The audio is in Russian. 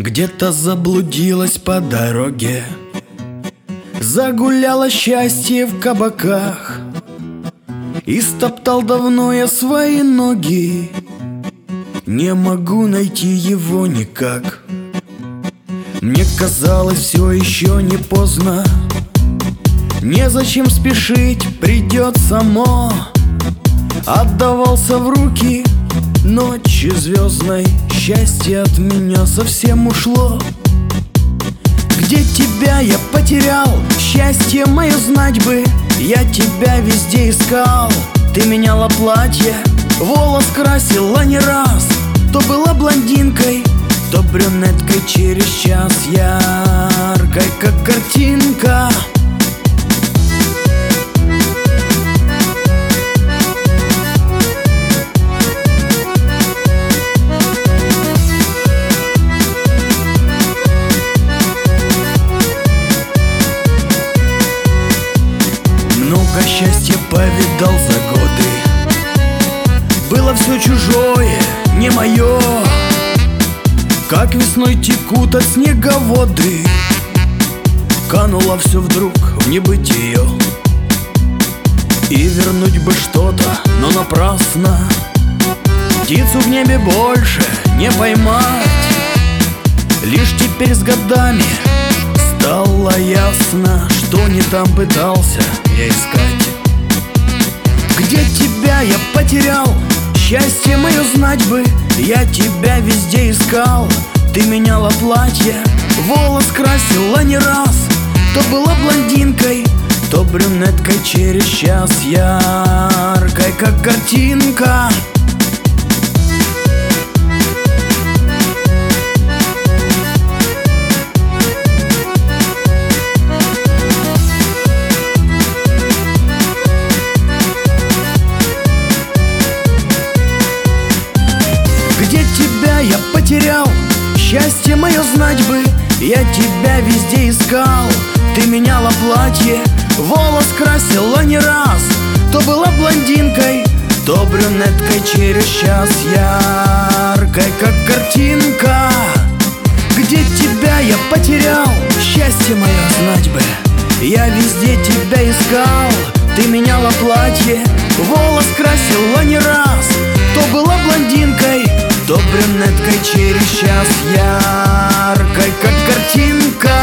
Где-то заблудилась по дороге, загуляла счастье в кабаках, и стоптал давно я свои ноги. Не могу найти его никак. Мне казалось, все еще не поздно, незачем спешить, придет само. Отдавался в руки ночи звездной, счастье от меня совсем ушло. Где тебя я потерял, счастье мое знать бы, я тебя везде искал. Ты меняла платье, волос красила не раз, то была блондинкой, то брюнеткой, через час яркой, как картинка. Много счастья повидал за годы, было все чужое, не мое. Как весной текут от снега воды, кануло все вдруг в небытие. И вернуть бы что-то, но напрасно, птицу в небе больше не поймать. Лишь теперь с годами стало ясно, что не там пытался я искать. Где тебя я потерял, счастье мое знать бы, я тебя везде искал. Ты меняла платье, волос красила не раз, то была блондинкой, то брюнеткой, через час яркой, как картинка. Где тебя я потерял, счастье мое знать бы, я тебя везде искал. Ты меняла платье, волос красила не раз, то была блондинкой, то брюнеткой, через час яркой, как картинка. Где тебя я потерял, счастье мое знать бы, я везде тебя искал. Ты меняла платье, волос красила не раз, то была блондинкой, то брюнеткой, через час яркой, как картинка.